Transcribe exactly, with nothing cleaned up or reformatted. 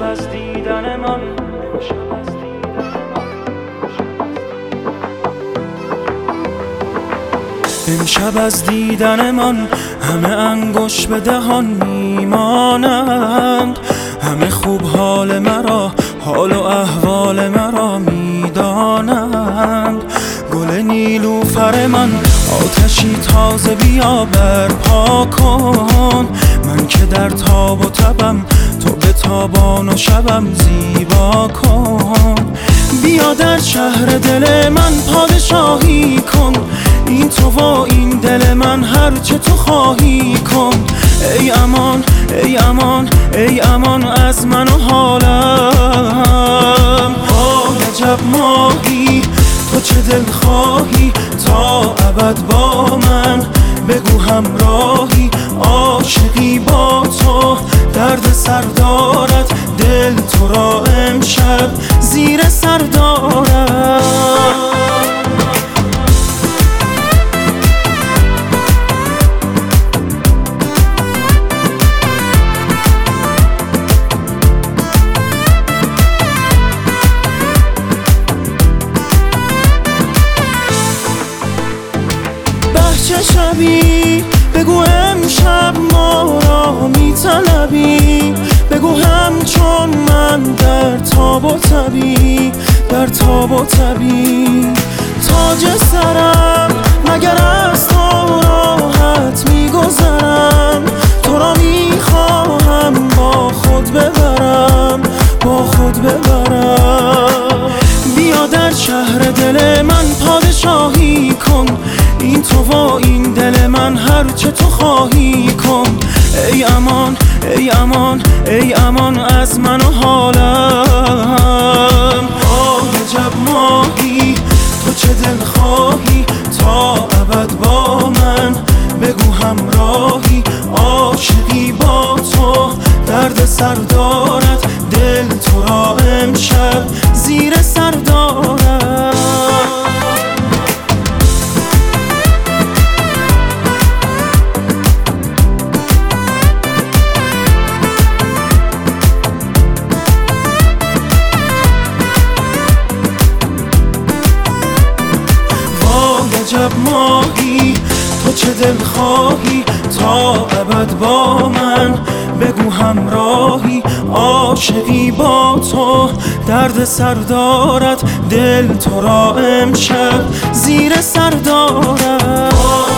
از دیدن من، امشب از دیدن من همه انگشت به دهان میمانند، همه خوب حال مرا، حال و احوال مرا میدانند. گل نیلوفر من آتشی تازه بیا برپا کن، من که در تاب و تبم تو به تابان و شبم زیبا کن. بیا در شهر دل من پادشاهی کن، این تو و این دل من هرچه تو خواهی کن. ای امان ای امان ای امان از من و حالم. آه عجب ماهی تو چه دل خواهی تا ابد با من، بگو همراهی عاشقی با تو، درد سر دارد دل تو را امشب زیر سر دارد. چه شبی بگو امشب ما را میطلبی، بگو همچون من در تاب و تبی، در تاب و تبی. تاج سرم مگر از تو راحت میگذرم، تو را میخواهم با خود ببرم، با خود ببرم. بیا در شهر دل من پادشاهی کن، این تو و این دل من هرچه تو خواهی کن. ای امان ای امان ای امان از من و حالم. آه عجب ماهی تو چه دل خواهی تا ابد با من، بگو همراهی عاشقی با تو، درد سر دارد دل تو را امشب زیر سر دارد. عجب ماهی تو چه دل خواهی تا ابد با من، بگو همراهی عاشقی با تو، درد سر دارد دل تو را امشب زیر سر دارد.